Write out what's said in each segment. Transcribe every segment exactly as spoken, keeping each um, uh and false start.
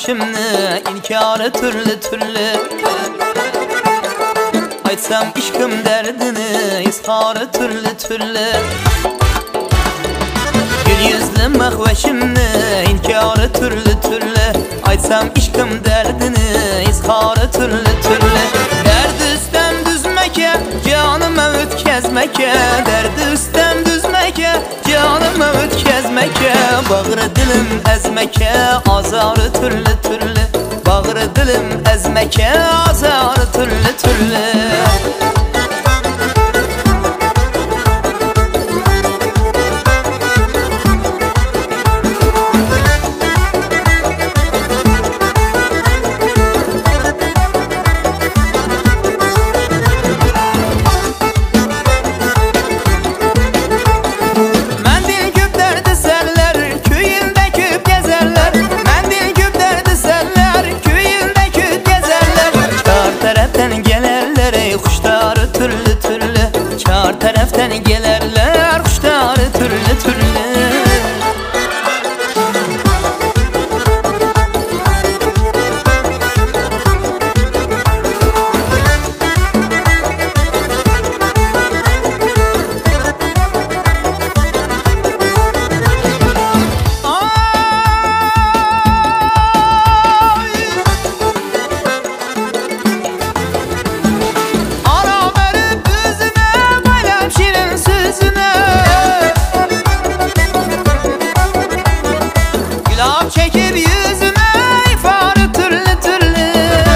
məxvəşimni inkarı türlü türlü. Aytsam işqim dərdini izharı türlü türlü. Gül yüzlü məxvəşimni inkarı türlü türlü. Aytsam işqim dərdini izharı türlü türlü. Dərd üstəm düzməkə, canımı ötkəzməkə. Dərd üstəm düzməkə, canımı ötkəzməkə. Bağrı dilim əzməkə, azarı türlü türlü. Bağrı dilim əzməkə, azarı türlü türlü. Türlü türlü, çar tərəfdən gələrlər quşları türlü türlü. Çekip yüzüme ifarı türlü türlü.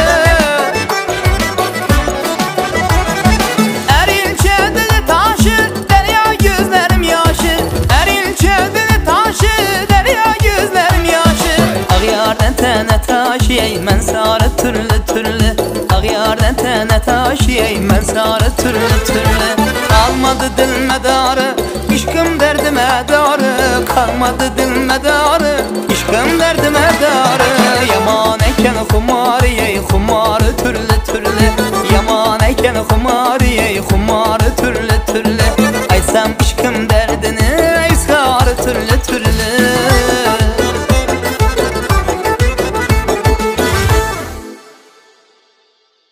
Erinçe dili taşı, derya gözlerim yaşı. Erinçe dili taşı, derya gözlerim yaşı. Ağyardan tənə taşıyay, mən sarı türlü türlü. Ağyardan tənə taşıyay, mən sarı türlü türlü. Kalmadı dil mədarı, işqim dərdimə darı. Kalmadı dil mədarı, işqim dərdimə darı. Yaman əkən xumarı, xumarı türlü türlü. Yaman əkən xumarı.